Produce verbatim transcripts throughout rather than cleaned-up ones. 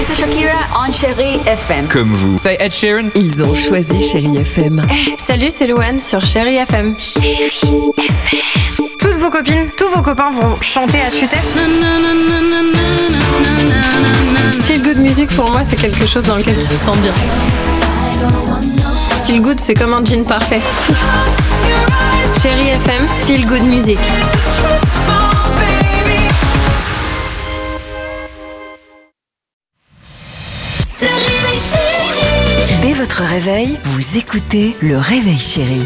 c'est Shakira on Chérie F M. Comme vous. C'est Ed Sheeran. Ils ont choisi Chérie F M. Hey, salut, c'est Louane sur Chérie F M. Chérie F M. Toutes vos copines, tous vos copains vont chanter à tue-tête. Feel good music pour moi, c'est quelque chose dans lequel tu te sens bien. Feel good, c'est comme un jean parfait. Chérie F M, feel good music. Dès votre réveil, vous écoutez le Réveil Chérie.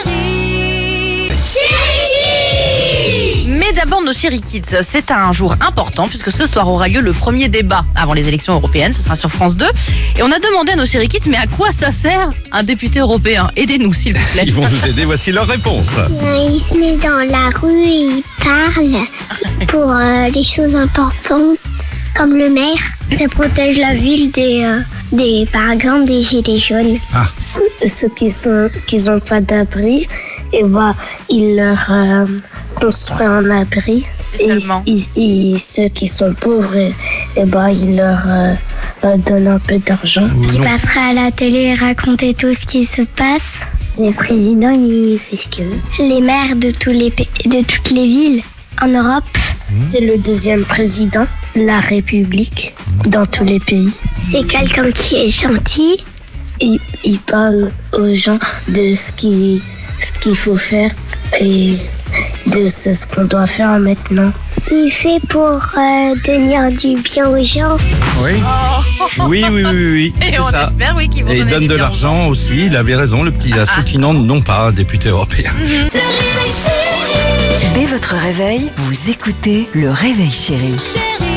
Mais d'abord, nos chéri kids, c'est un jour important puisque ce soir aura lieu le premier débat avant les élections européennes. Ce sera sur France deux. Et on a demandé à nos chéri kids, mais à quoi ça sert un député européen? Aidez-nous, s'il vous plaît. Ils vont nous aider, voici leur réponse. Il se met dans la rue et il parle pour euh, des choses importantes, comme le maire. Ça protège la ville des, euh, des par exemple, des gilets jaunes. Ah. Ceux, ceux qui sont qui n'ont pas d'abri, et bah, il leur euh, construit un abri. C'est Et, seulement. et- et ceux qui sont pauvres, et, et bah, il leur euh, euh, donne un peu d'argent. Qui passera à la télé et raconter tout ce qui se passe. Le président, il fait ce qu'il veut. Les maires de, tous les, pa- de toutes les villes en Europe. C'est le deuxième président de la République dans tous les pays. C'est quelqu'un qui est gentil. Il, il parle aux gens de ce qui- ce qu'il faut faire et de ce ce qu'on doit faire maintenant. Il fait pour euh, donner du bien aux gens. Oui. Oui, oui, oui, oui. Et c'est on ça. espère, oui, qu'ils vont Et il donner donne du de bien aux l'argent aussi, il avait raison, le petit à ceux qui n'en ont pas, député européen. Dès votre réveil, vous écoutez le Réveil Chérie. Chérie